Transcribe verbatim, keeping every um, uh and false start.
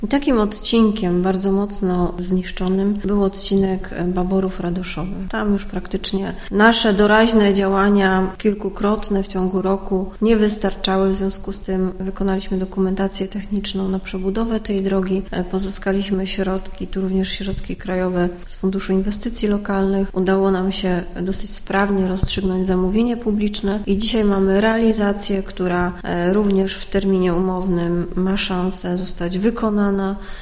Takim odcinkiem bardzo mocno zniszczonym był odcinek Baborów Radoszowy. Tam już praktycznie nasze doraźne działania, kilkukrotne w ciągu roku, nie wystarczały. W związku z tym wykonaliśmy dokumentację techniczną na przebudowę tej drogi. Pozyskaliśmy środki, tu również środki krajowe z Funduszu Inwestycji Lokalnych. Udało nam się dosyć sprawnie rozstrzygnąć zamówienie publiczne i dzisiaj mamy realizację, która również w terminie umownym ma szansę zostać wykonana.